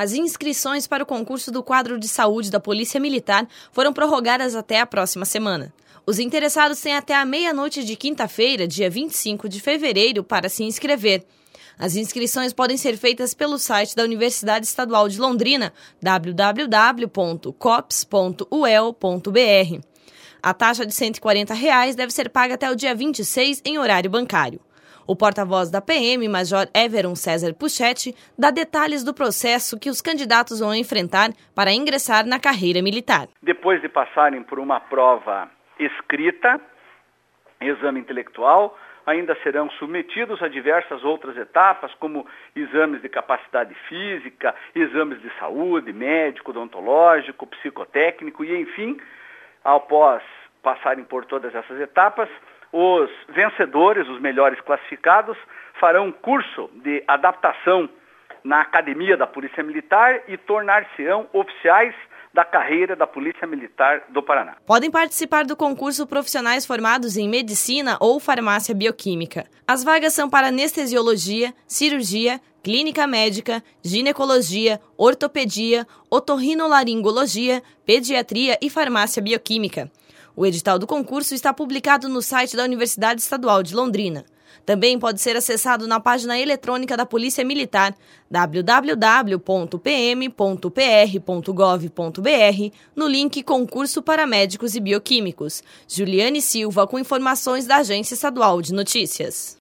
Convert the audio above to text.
As inscrições para o concurso do quadro de saúde da Polícia Militar foram prorrogadas até a próxima semana. Os interessados têm até a meia-noite de quinta-feira, dia 25 de fevereiro, para se inscrever. As inscrições podem ser feitas pelo site da Universidade Estadual de Londrina, www.cops.uel.br. A taxa de R$ 140 deve ser paga até o dia 26 em horário bancário. O porta-voz da PM, Major Everon César Puchetti, dá detalhes do processo que os candidatos vão enfrentar para ingressar na carreira militar. Depois de passarem por uma prova escrita, exame intelectual, ainda serão submetidos a diversas outras etapas, como exames de capacidade física, exames de saúde, médico, odontológico, psicotécnico e, enfim, após passarem por todas essas etapas, os vencedores, os melhores classificados, farão um curso de adaptação na Academia da Polícia Militar e tornar-se-ão oficiais da carreira da Polícia Militar do Paraná. Podem participar do concurso profissionais formados em medicina ou farmácia bioquímica. As vagas são para anestesiologia, cirurgia, clínica médica, ginecologia, ortopedia, otorrinolaringologia, pediatria e farmácia bioquímica. O edital do concurso está publicado no site da Universidade Estadual de Londrina. Também pode ser acessado na página eletrônica da Polícia Militar, www.pm.pr.gov.br, no link Concurso para Médicos e Bioquímicos. Juliane Silva com informações da Agência Estadual de Notícias.